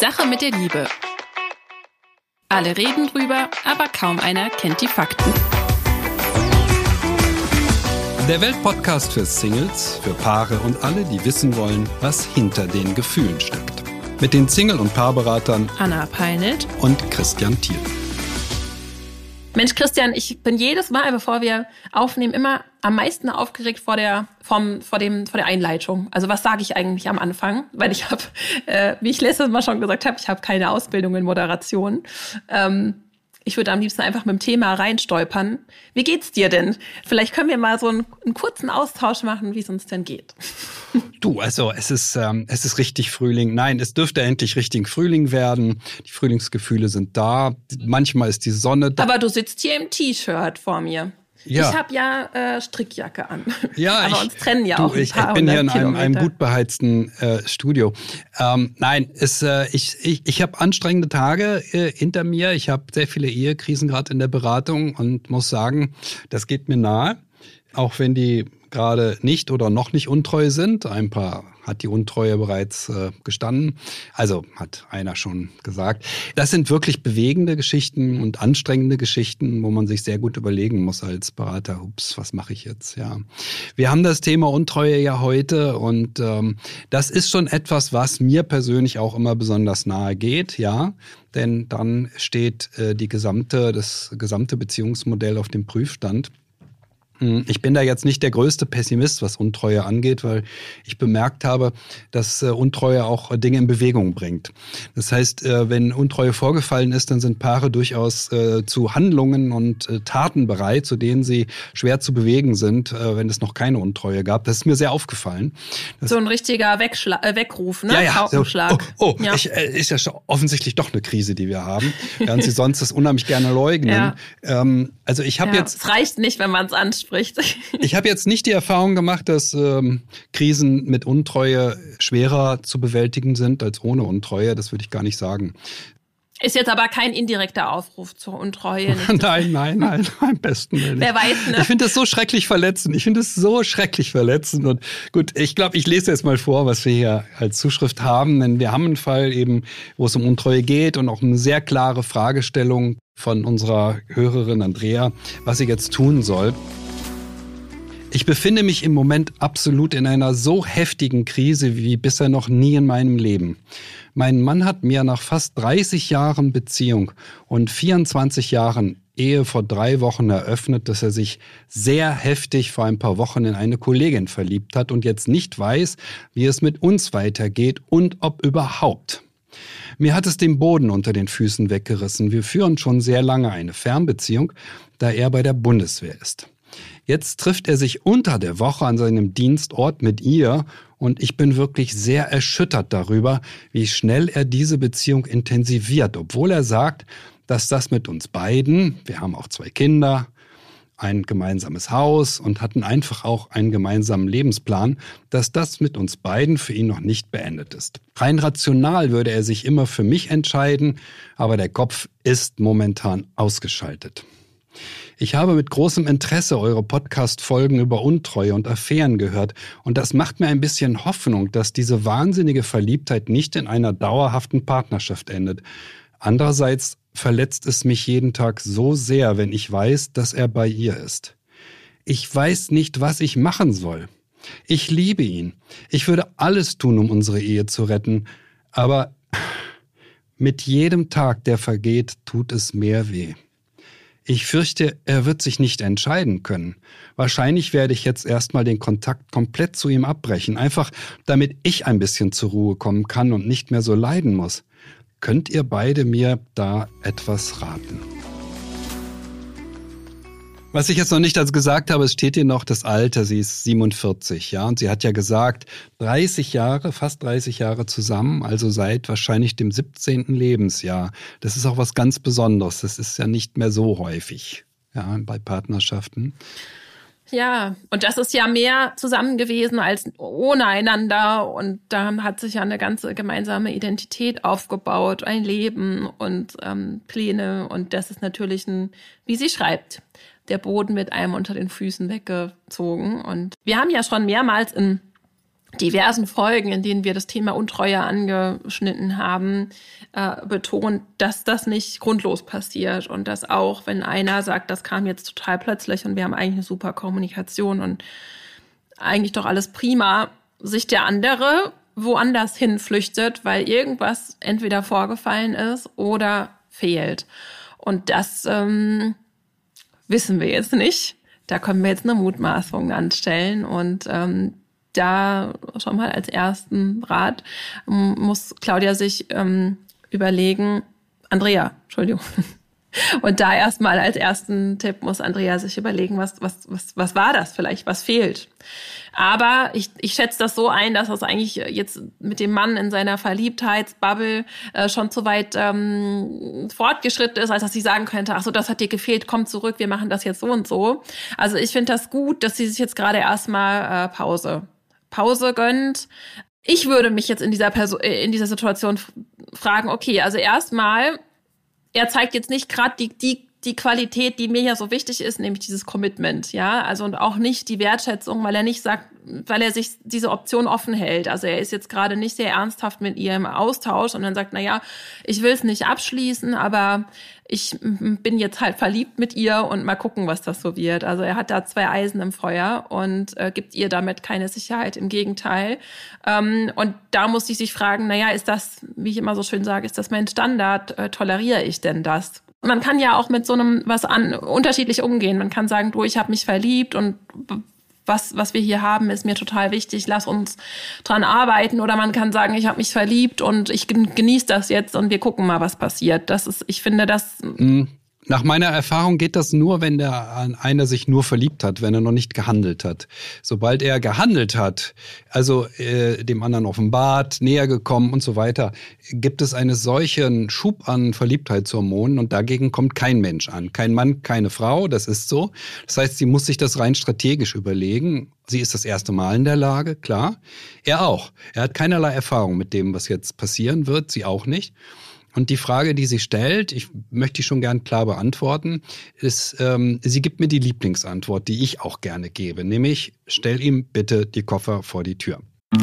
Sache mit der Liebe. Alle reden drüber, aber kaum einer kennt die Fakten. Der Weltpodcast für Singles, für Paare und alle, die wissen wollen, was hinter den Gefühlen steckt. Mit den Single- und Paarberatern Anna Peinelt und Christian Thiel. Mensch, Christian, ich bin jedes Mal, bevor wir aufnehmen, immer am meisten aufgeregt vor der Einleitung. Also was sage ich eigentlich am Anfang? Weil ich habe, wie ich letztes Mal schon gesagt habe, ich habe keine Ausbildung in Moderation. Ich würde am liebsten einfach mit dem Thema reinstolpern. Wie geht's dir denn? Vielleicht können wir mal so einen kurzen Austausch machen, wie es uns denn geht. Du, also es ist richtig Frühling. Nein, es dürfte endlich richtig Frühling werden. Die Frühlingsgefühle sind da. Manchmal ist die Sonne da. Aber du sitzt hier im T-Shirt vor mir. Ja. Ich habe ja Strickjacke an. Ja, aber uns trennen ja auch ein paar ich bin hier in Kilometer. einem gut beheizten Studio. Nein, ich habe anstrengende Tage hinter mir. Ich habe sehr viele Ehekrisen gerade in der Beratung und muss sagen, das geht mir nahe. Auch wenn die gerade nicht oder noch nicht untreu sind. Ein paar hat die Untreue bereits gestanden. Also hat einer schon gesagt. Das sind wirklich bewegende Geschichten und anstrengende Geschichten, wo man sich sehr gut überlegen muss als Berater. Ups, was mache ich jetzt? Ja, wir haben das Thema Untreue ja heute und das ist schon etwas, was mir persönlich auch immer besonders nahe geht. Ja, denn dann steht das gesamte Beziehungsmodell auf dem Prüfstand. Ich bin da jetzt nicht der größte Pessimist, was Untreue angeht, weil ich bemerkt habe, dass Untreue auch Dinge in Bewegung bringt. Das heißt, wenn Untreue vorgefallen ist, dann sind Paare durchaus zu Handlungen und Taten bereit, zu denen sie schwer zu bewegen sind, wenn es noch keine Untreue gab. Das ist mir sehr aufgefallen. So ein richtiger Weckruf, ne? Ja. Paukenschlag. Ja. Ist ja offensichtlich doch eine Krise, die wir haben, während sie sonst das unheimlich gerne leugnen. Ja. Also ich habe jetzt... Es reicht nicht, wenn man es anspricht. Ich habe jetzt nicht die Erfahrung gemacht, dass Krisen mit Untreue schwerer zu bewältigen sind als ohne Untreue. Das würde ich gar nicht sagen. Ist jetzt aber kein indirekter Aufruf zur Untreue. Nein, am besten nicht. Wer weiß, ne? Ich finde das so schrecklich verletzend. Und gut, ich glaube, ich lese jetzt mal vor, was wir hier als Zuschrift haben. Denn wir haben einen Fall eben, wo es um Untreue geht und auch eine sehr klare Fragestellung von unserer Hörerin Andrea, was sie jetzt tun soll. Ich befinde mich im Moment absolut in einer so heftigen Krise wie bisher noch nie in meinem Leben. Mein Mann hat mir nach fast 30 Jahren Beziehung und 24 Jahren Ehe vor 3 Wochen eröffnet, dass er sich sehr heftig vor ein paar Wochen in eine Kollegin verliebt hat und jetzt nicht weiß, wie es mit uns weitergeht und ob überhaupt. Mir hat es den Boden unter den Füßen weggerissen. Wir führen schon sehr lange eine Fernbeziehung, da er bei der Bundeswehr ist. Jetzt trifft er sich unter der Woche an seinem Dienstort mit ihr und ich bin wirklich sehr erschüttert darüber, wie schnell er diese Beziehung intensiviert, obwohl er sagt, dass das mit uns beiden, wir haben auch 2 Kinder, ein gemeinsames Haus und hatten einfach auch einen gemeinsamen Lebensplan, dass das mit uns beiden für ihn noch nicht beendet ist. Rein rational würde er sich immer für mich entscheiden, aber der Kopf ist momentan ausgeschaltet. Ich habe mit großem Interesse eure Podcast-Folgen über Untreue und Affären gehört und das macht mir ein bisschen Hoffnung, dass diese wahnsinnige Verliebtheit nicht in einer dauerhaften Partnerschaft endet. Andererseits verletzt es mich jeden Tag so sehr, wenn ich weiß, dass er bei ihr ist. Ich weiß nicht, was ich machen soll. Ich liebe ihn. Ich würde alles tun, um unsere Ehe zu retten, aber mit jedem Tag, der vergeht, tut es mehr weh. Ich fürchte, er wird sich nicht entscheiden können. Wahrscheinlich werde ich jetzt erstmal den Kontakt komplett zu ihm abbrechen, einfach damit ich ein bisschen zur Ruhe kommen kann und nicht mehr so leiden muss. Könnt ihr beide mir da etwas raten? Was ich jetzt noch nicht gesagt habe, es steht hier noch das Alter, sie ist 47, ja, und sie hat ja gesagt, fast 30 Jahre zusammen, also seit wahrscheinlich dem 17. Lebensjahr. Das ist auch was ganz Besonderes, das ist ja nicht mehr so häufig, ja, bei Partnerschaften. Ja, und das ist ja mehr zusammen gewesen als ohne einander und da hat sich ja eine ganze gemeinsame Identität aufgebaut, ein Leben und Pläne und das ist natürlich wie sie schreibt, der Boden mit einem unter den Füßen weggezogen und wir haben ja schon mehrmals in diversen Folgen, in denen wir das Thema Untreue angeschnitten haben, betont, dass das nicht grundlos passiert und dass auch, wenn einer sagt, das kam jetzt total plötzlich und wir haben eigentlich eine super Kommunikation und eigentlich doch alles prima, sich der andere woanders hin flüchtet, weil irgendwas entweder vorgefallen ist oder fehlt. Und das wissen wir jetzt nicht. Da können wir jetzt eine Mutmaßung anstellen und da schon mal als ersten Rat muss Claudia sich überlegen, Entschuldigung. Und da erstmal als ersten Tipp muss Andrea sich überlegen, was war das vielleicht, was fehlt. Aber ich schätze das so ein, dass das eigentlich jetzt mit dem Mann in seiner Verliebtheitsbubble schon zu weit fortgeschritten ist, als dass sie sagen könnte, ach so, das hat dir gefehlt, komm zurück, wir machen das jetzt so und so. Also ich finde das gut, dass sie sich jetzt gerade erstmal Pause gönnt. Ich würde mich jetzt in dieser Situation fragen, okay, also erstmal, er zeigt jetzt nicht gerade die Qualität, die mir ja so wichtig ist, nämlich dieses Commitment, ja, also und auch nicht die Wertschätzung, weil er nicht sagt, weil er sich diese Option offen hält. Also er ist jetzt gerade nicht sehr ernsthaft mit ihr im Austausch und dann sagt, naja, ich will es nicht abschließen, aber ich bin jetzt halt verliebt mit ihr und mal gucken, was das so wird. Also er hat da 2 Eisen im Feuer und gibt ihr damit keine Sicherheit, im Gegenteil. Und da muss sie sich fragen, naja, ist das, wie ich immer so schön sage, ist das mein Standard? Toleriere ich denn das? Man kann ja auch mit so einem unterschiedlich umgehen. Man kann sagen, du, ich habe mich verliebt und was wir hier haben, ist mir total wichtig, lass uns dran arbeiten. Oder man kann sagen, ich habe mich verliebt und ich genieße das jetzt und wir gucken mal, was passiert. Ich finde das... Nach meiner Erfahrung geht das nur, wenn einer sich nur verliebt hat, wenn er noch nicht gehandelt hat. Sobald er gehandelt hat, also dem anderen offenbart, näher gekommen und so weiter, gibt es einen solchen Schub an Verliebtheitshormonen und dagegen kommt kein Mensch an. Kein Mann, keine Frau, das ist so. Das heißt, sie muss sich das rein strategisch überlegen. Sie ist das erste Mal in der Lage, klar. Er auch. Er hat keinerlei Erfahrung mit dem, was jetzt passieren wird, sie auch nicht. Und die Frage, die sie stellt, ich möchte die schon gern klar beantworten, ist, sie gibt mir die Lieblingsantwort, die ich auch gerne gebe, nämlich, stell ihm bitte die Koffer vor die Tür.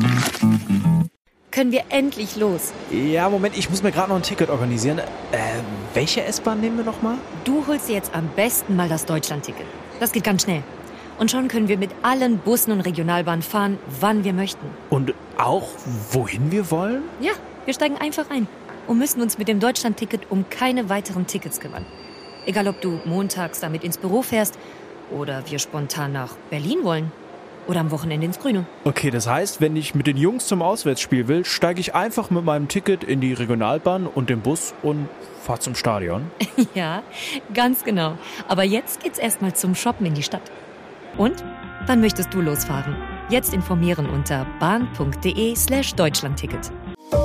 Können wir endlich los? Ja, Moment, ich muss mir gerade noch ein Ticket organisieren. Welche S-Bahn nehmen wir nochmal? Du holst dir jetzt am besten mal das Deutschland-Ticket. Das geht ganz schnell. Und schon können wir mit allen Bussen und Regionalbahnen fahren, wann wir möchten. Und auch, wohin wir wollen? Ja, wir steigen einfach ein. Und müssen uns mit dem Deutschland-Ticket um keine weiteren Tickets kümmern. Egal, ob du montags damit ins Büro fährst oder wir spontan nach Berlin wollen oder am Wochenende ins Grüne. Okay, das heißt, wenn ich mit den Jungs zum Auswärtsspiel will, steige ich einfach mit meinem Ticket in die Regionalbahn und den Bus und fahre zum Stadion. Ja, ganz genau. Aber jetzt geht's erstmal zum Shoppen in die Stadt. Und? Wann möchtest du losfahren? Jetzt informieren unter bahn.de/Deutschlandticket.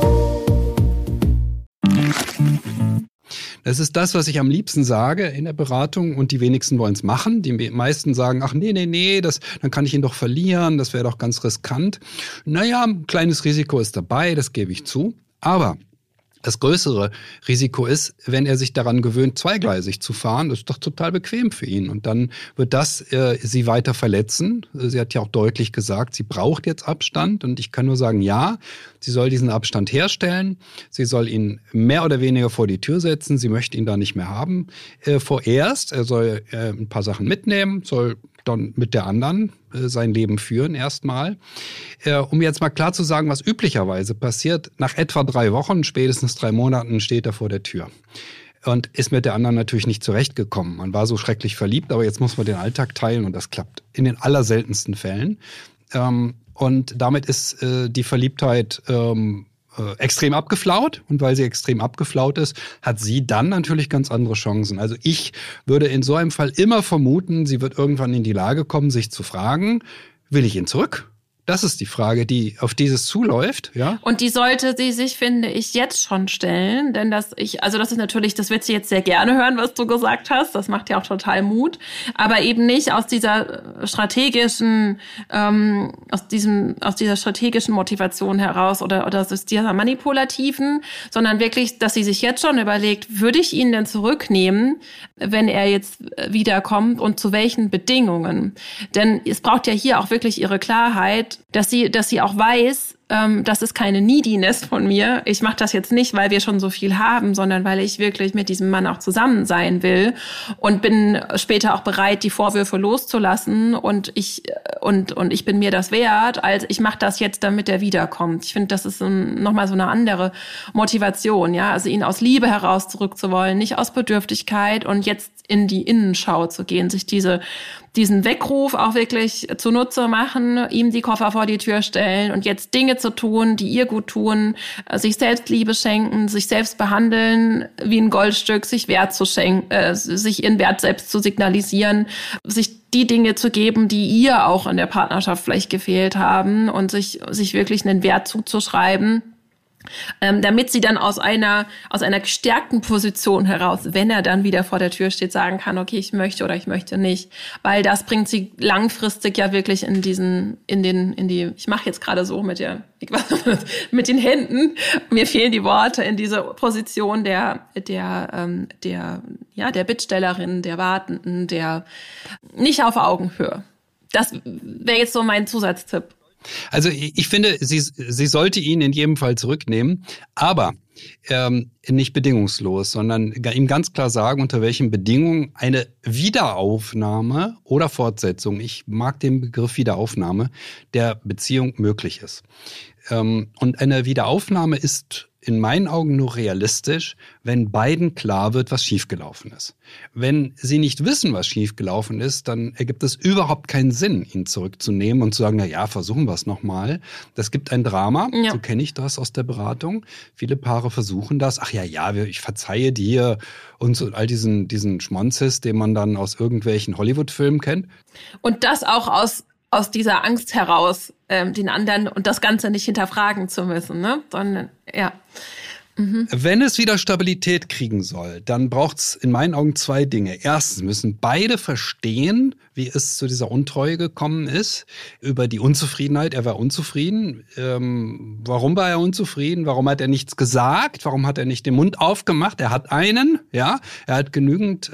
Das ist das, was ich am liebsten sage in der Beratung und die wenigsten wollen es machen. Die meisten sagen, ach nee, dann kann ich ihn doch verlieren, das wäre doch ganz riskant. Naja, ein kleines Risiko ist dabei, das gebe ich zu. Aber das größere Risiko ist, wenn er sich daran gewöhnt, zweigleisig zu fahren, das ist doch total bequem für ihn. Und dann wird das sie weiter verletzen. Sie hat ja auch deutlich gesagt, sie braucht jetzt Abstand. Und ich kann nur sagen, ja, sie soll diesen Abstand herstellen. Sie soll ihn mehr oder weniger vor die Tür setzen. Sie möchte ihn da nicht mehr haben. Vorerst, er soll ein paar Sachen mitnehmen, soll dann mit der anderen sein Leben führen erstmal. Um jetzt mal klar zu sagen, was üblicherweise passiert, nach etwa 3 Wochen, spätestens 3 Monaten steht er vor der Tür. Und ist mit der anderen natürlich nicht zurechtgekommen. Man war so schrecklich verliebt, aber jetzt muss man den Alltag teilen und das klappt in den allerseltensten Fällen. Und damit ist die Verliebtheit extrem abgeflaut. Und weil sie extrem abgeflaut ist, hat sie dann natürlich ganz andere Chancen. Also ich würde in so einem Fall immer vermuten, sie wird irgendwann in die Lage kommen, sich zu fragen, will ich ihn zurück? Das ist die Frage, auf die es zuläuft, ja. Und die sollte sie sich, finde ich, jetzt schon stellen, denn das ist natürlich, das wird sie jetzt sehr gerne hören, was du gesagt hast. Das macht ja auch total Mut, aber eben nicht aus dieser strategischen, aus dieser strategischen Motivation heraus oder aus dieser manipulativen, sondern wirklich, dass sie sich jetzt schon überlegt, würde ich ihn denn zurücknehmen, wenn er jetzt wiederkommt und zu welchen Bedingungen? Denn es braucht ja hier auch wirklich ihre Klarheit. dass sie auch weiß, das ist keine Neediness von mir. Ich mache das jetzt nicht, weil wir schon so viel haben, sondern weil ich wirklich mit diesem Mann auch zusammen sein will und bin später auch bereit, die Vorwürfe loszulassen und ich bin mir das wert, als ich mache das jetzt, damit er wiederkommt. Ich finde, das ist nochmal so eine andere Motivation, ja, also ihn aus Liebe heraus zurückzuwollen, nicht aus Bedürftigkeit und jetzt in die Innenschau zu gehen, sich diesen Weckruf auch wirklich zunutze machen, ihm die Koffer vor die Tür stellen und jetzt Dinge zu tun, die ihr gut tun, sich Selbstliebe schenken, sich selbst behandeln wie ein Goldstück, sich Wert zu schenken, sich ihren Wert selbst zu signalisieren, sich die Dinge zu geben, die ihr auch in der Partnerschaft vielleicht gefehlt haben und sich wirklich einen Wert zuzuschreiben. Damit sie dann aus einer gestärkten Position heraus, wenn er dann wieder vor der Tür steht, sagen kann, okay, ich möchte oder ich möchte nicht. Weil das bringt sie langfristig ja wirklich ich mache jetzt gerade so mit den Händen, mir fehlen die Worte, in diese Position der Bittstellerin, der Wartenden, der nicht auf Augenhöhe. Das wäre jetzt so mein Zusatztipp. Also ich finde, sie sollte ihn in jedem Fall zurücknehmen, aber nicht bedingungslos, sondern ihm ganz klar sagen, unter welchen Bedingungen eine Wiederaufnahme oder Fortsetzung, ich mag den Begriff Wiederaufnahme, der Beziehung möglich ist. Und eine Wiederaufnahme ist in meinen Augen nur realistisch, wenn beiden klar wird, was schiefgelaufen ist. Wenn sie nicht wissen, was schiefgelaufen ist, dann ergibt es überhaupt keinen Sinn, ihn zurückzunehmen und zu sagen, na ja, versuchen wir es nochmal. Das gibt ein Drama, ja. So kenne ich das aus der Beratung. Viele Paare versuchen das. Ach ja, ich verzeihe dir und so all diesen Schmonzes, den man dann aus irgendwelchen Hollywood-Filmen kennt. Und das auch aus dieser Angst heraus, den anderen und das Ganze nicht hinterfragen zu müssen, ne? Sondern, ja. Mhm. Wenn es wieder Stabilität kriegen soll, dann braucht es in meinen Augen zwei Dinge. Erstens müssen beide verstehen, wie es zu dieser Untreue gekommen ist, über die Unzufriedenheit. Er war unzufrieden. Warum war er unzufrieden? Warum hat er nichts gesagt? Warum hat er nicht den Mund aufgemacht? Er hat er hat genügend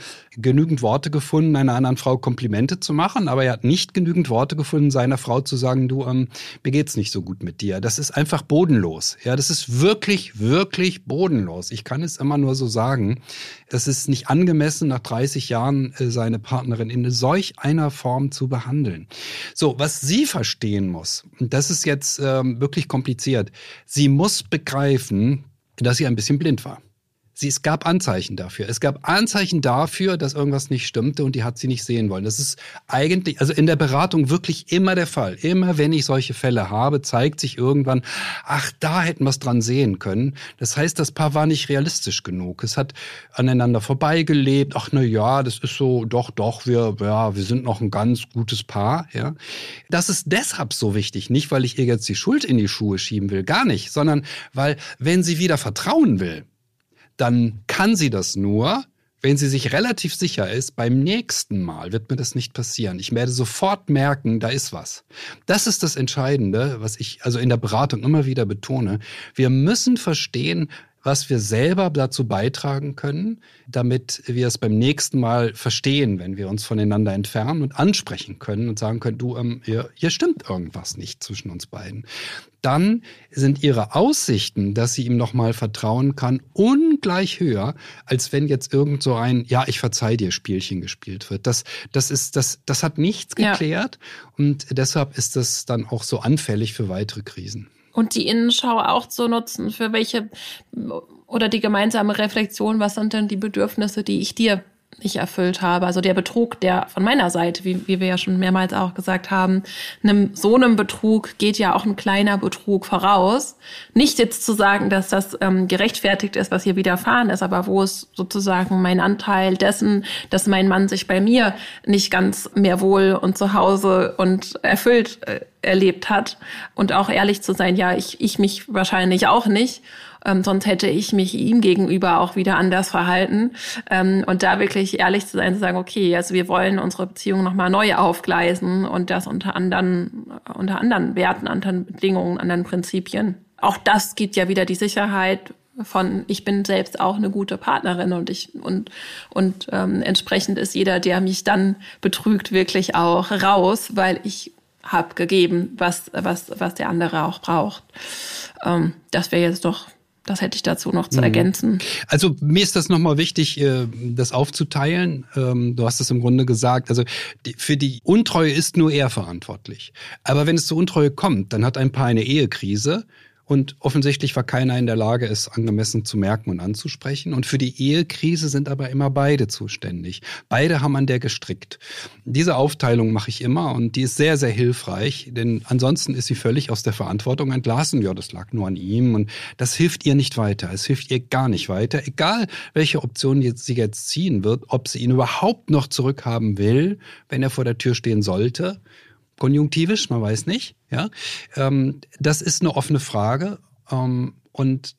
Worte gefunden, einer anderen Frau Komplimente zu machen, aber er hat nicht genügend Worte gefunden, seiner Frau zu sagen, du, mir geht's nicht so gut mit dir. Das ist einfach bodenlos. Ja, das ist wirklich, wirklich bodenlos. Ich kann es immer nur so sagen. Es ist nicht angemessen, nach 30 Jahren seine Partnerin in solch einer Form zu behandeln. So, was sie verstehen muss, und das ist jetzt wirklich kompliziert, sie muss begreifen, dass sie ein bisschen blind war. Es gab Anzeichen dafür. Es gab Anzeichen dafür, dass irgendwas nicht stimmte und die hat sie nicht sehen wollen. Das ist eigentlich, also in der Beratung wirklich immer der Fall. Immer wenn ich solche Fälle habe, zeigt sich irgendwann, ach, da hätten wir es dran sehen können. Das heißt, das Paar war nicht realistisch genug. Es hat aneinander vorbeigelebt. Ach, na ja, das ist so, doch, wir sind noch ein ganz gutes Paar. Ja, das ist deshalb so wichtig. Nicht, weil ich ihr jetzt die Schuld in die Schuhe schieben will, gar nicht, sondern weil, wenn sie wieder vertrauen will, dann kann sie das nur, wenn sie sich relativ sicher ist, beim nächsten Mal wird mir das nicht passieren. Ich werde sofort merken, da ist was. Das ist das Entscheidende, was ich also in der Beratung immer wieder betone. Wir müssen verstehen, was wir selber dazu beitragen können, damit wir es beim nächsten Mal verstehen, wenn wir uns voneinander entfernen und ansprechen können und sagen können, du, hier stimmt irgendwas nicht zwischen uns beiden. Dann sind ihre Aussichten, dass sie ihm nochmal vertrauen kann, ungleich höher, als wenn jetzt irgend so ein Ja, ich verzeih dir Spielchen gespielt wird. Das hat nichts geklärt, und deshalb ist das dann auch so anfällig für weitere Krisen. Und die Innenschau auch zu nutzen, für welche, oder die gemeinsame Reflexion, was sind denn die Bedürfnisse, die ich dir nicht erfüllt habe. Also der Betrug, der von meiner Seite, wie wir ja schon mehrmals auch gesagt haben, so einem Betrug geht ja auch ein kleiner Betrug voraus. Nicht jetzt zu sagen, dass das gerechtfertigt ist, was hier widerfahren ist, aber wo es sozusagen mein Anteil dessen, dass mein Mann sich bei mir nicht ganz mehr wohl und zu Hause und erfüllt erlebt hat, und auch ehrlich zu sein, ja, ich mich wahrscheinlich auch nicht. Sonst hätte ich mich ihm gegenüber auch wieder anders verhalten. Und da wirklich ehrlich zu sein, zu sagen, okay, also wir wollen unsere Beziehung nochmal neu aufgleisen und das unter anderen Werten, anderen Bedingungen, anderen Prinzipien. Auch das gibt ja wieder die Sicherheit von, ich bin selbst auch eine gute Partnerin und entsprechend ist jeder, der mich dann betrügt, wirklich auch raus, weil ich habe gegeben, was der andere auch braucht. Das wäre jetzt doch, das hätte ich dazu noch zu ergänzen. Also mir ist das nochmal wichtig, das aufzuteilen. Du hast es im Grunde gesagt, also für die Untreue ist nur er verantwortlich. Aber wenn es zur Untreue kommt, dann hat ein Paar eine Ehekrise. Und offensichtlich war keiner in der Lage, es angemessen zu merken und anzusprechen. Und für die Ehekrise sind aber immer beide zuständig. Beide haben an der gestrickt. Diese Aufteilung mache ich immer und die ist sehr, sehr hilfreich. Denn ansonsten ist sie völlig aus der Verantwortung entlassen. Ja, das lag nur an ihm und das hilft ihr nicht weiter. Es hilft ihr gar nicht weiter. Egal, welche Option sie jetzt ziehen wird, ob sie ihn überhaupt noch zurückhaben will, wenn er vor der Tür stehen sollte. Konjunktivisch, man weiß nicht. Ja, das ist eine offene Frage und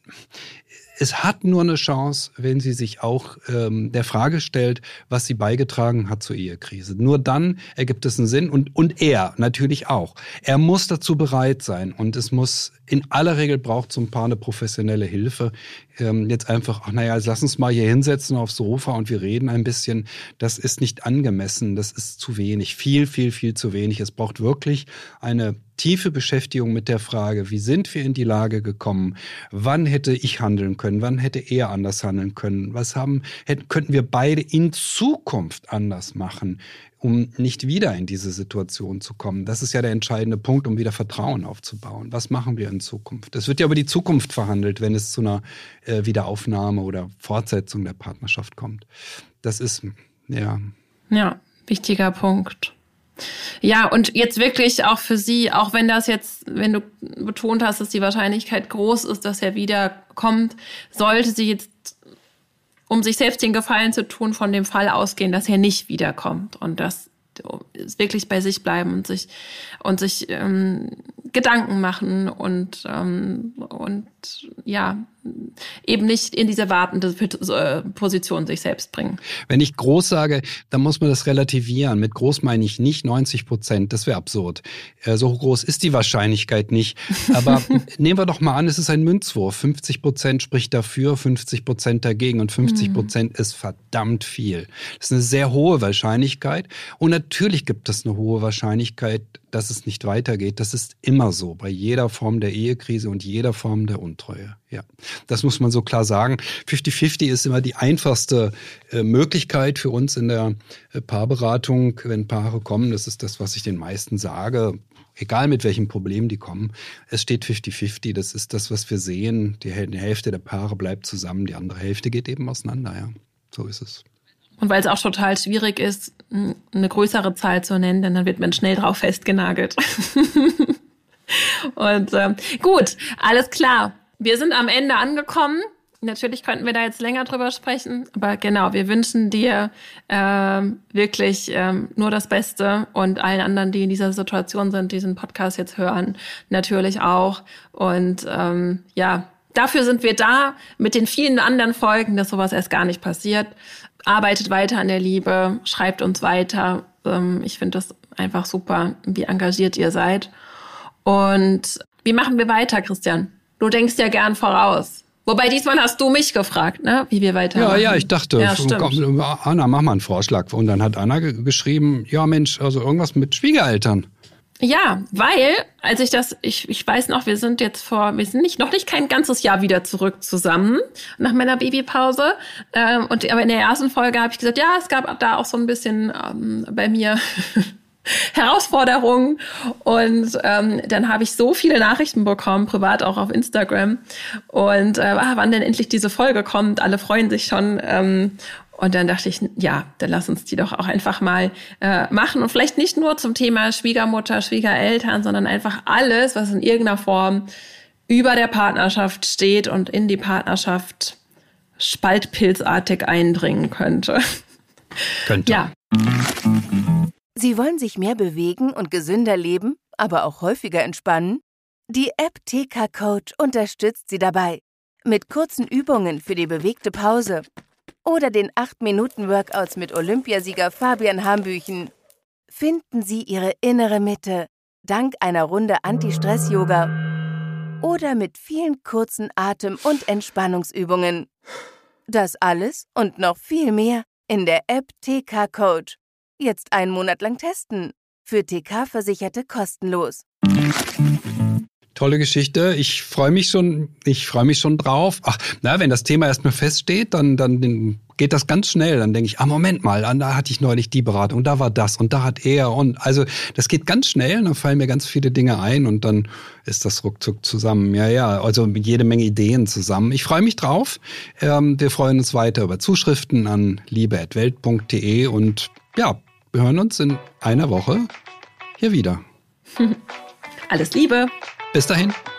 es hat nur eine Chance, wenn sie sich auch der Frage stellt, was sie beigetragen hat zur Ehekrise. Nur dann ergibt es einen Sinn und er natürlich auch. Er muss dazu bereit sein und es muss in aller Regel braucht so ein Paar eine professionelle Hilfe. Jetzt einfach, lass uns mal hier hinsetzen aufs Sofa und wir reden ein bisschen. Das ist nicht angemessen, das ist zu wenig, viel, viel, viel zu wenig. Es braucht wirklich eine tiefe Beschäftigung mit der Frage, wie sind wir in die Lage gekommen? Wann hätte ich handeln können? Wann hätte er anders handeln können? Könnten wir beide in Zukunft anders machen, um nicht wieder in diese Situation zu kommen? Das ist ja der entscheidende Punkt, um wieder Vertrauen aufzubauen. Was machen wir in Zukunft? Es wird ja über die Zukunft verhandelt, wenn es zu einer Wiederaufnahme oder Fortsetzung der Partnerschaft kommt. Das ist, ja. Ja, wichtiger Punkt. Ja, und jetzt wirklich auch für Sie, auch wenn du betont hast, dass die Wahrscheinlichkeit groß ist, dass er wiederkommt, sollte sie jetzt, um sich selbst den Gefallen zu tun, von dem Fall ausgehen, dass er nicht wiederkommt und das wirklich bei sich bleiben und sich Gedanken machen und eben nicht in diese wartende Position sich selbst bringen. Wenn ich groß sage, dann muss man das relativieren. Mit groß meine ich nicht 90%, das wäre absurd. So groß ist die Wahrscheinlichkeit nicht. Aber nehmen wir doch mal an, es ist ein Münzwurf. 50% spricht dafür, 50% dagegen und 50% ist verdammt viel. Das ist eine sehr hohe Wahrscheinlichkeit. Und natürlich gibt es eine hohe Wahrscheinlichkeit, dass es nicht weitergeht. Das ist immer so, bei jeder Form der Ehekrise und jeder Form der Untreue. Ja, das muss man so klar sagen. 50-50 ist immer die einfachste Möglichkeit für uns in der Paarberatung, wenn Paare kommen. Das ist das, was ich den meisten sage, egal mit welchem Problem die kommen. Es steht 50-50, das ist das, was wir sehen. Die Hälfte der Paare bleibt zusammen, die andere Hälfte geht eben auseinander. Ja, so ist es. Und weil es auch total schwierig ist, eine größere Zahl zu nennen, denn dann wird man schnell drauf festgenagelt. Und gut, alles klar. Wir sind am Ende angekommen. Natürlich könnten wir da jetzt länger drüber sprechen, aber genau, wir wünschen dir wirklich nur das Beste und allen anderen, die in dieser Situation sind, diesen Podcast jetzt hören, natürlich auch. Und dafür sind wir da mit den vielen anderen Folgen, dass sowas erst gar nicht passiert. Arbeitet weiter an der Liebe, schreibt uns weiter. Ich finde das einfach super, wie engagiert ihr seid. Und wie machen wir weiter, Christian? Du denkst ja gern voraus. Wobei diesmal hast du mich gefragt, ne, wie wir weitermachen. Ja, ich dachte, komm, Anna, mach mal einen Vorschlag. Und dann hat Anna geschrieben, ja Mensch, also irgendwas mit Schwiegereltern. Ja, weil, als ich weiß noch, wir sind noch nicht kein ganzes Jahr wieder zurück zusammen nach meiner Babypause. Aber in der ersten Folge habe ich gesagt, ja, es gab da auch so ein bisschen bei mir Herausforderungen. Und dann habe ich so viele Nachrichten bekommen, privat auch auf Instagram. Und wann denn endlich diese Folge kommt, alle freuen sich schon. Und dann dachte ich, ja, dann lass uns die doch auch einfach mal machen. Und vielleicht nicht nur zum Thema Schwiegermutter, Schwiegereltern, sondern einfach alles, was in irgendeiner Form über der Partnerschaft steht und in die Partnerschaft spaltpilzartig eindringen könnte. Ja. Sie wollen sich mehr bewegen und gesünder leben, aber auch häufiger entspannen? Die App TK Coach unterstützt Sie dabei. Mit kurzen Übungen für die bewegte Pause. Oder den 8-Minuten-Workouts mit Olympiasieger Fabian Hambüchen. Finden Sie Ihre innere Mitte dank einer Runde Anti-Stress-Yoga oder mit vielen kurzen Atem- und Entspannungsübungen. Das alles und noch viel mehr in der App TK Coach. Jetzt einen Monat lang testen. Für TK-Versicherte kostenlos. Tolle Geschichte. Ich freue mich schon drauf. Wenn das Thema erstmal feststeht, dann geht das ganz schnell. Dann denke ich, Moment mal, da hatte ich neulich die Beratung, da war das und da hat er und also das geht ganz schnell. Dann fallen mir ganz viele Dinge ein und dann ist das ruckzuck zusammen. Ja, also jede Menge Ideen zusammen. Ich freue mich drauf. Wir freuen uns weiter über Zuschriften an liebe@welt.de und ja, wir hören uns in einer Woche hier wieder. Alles Liebe. Bis dahin.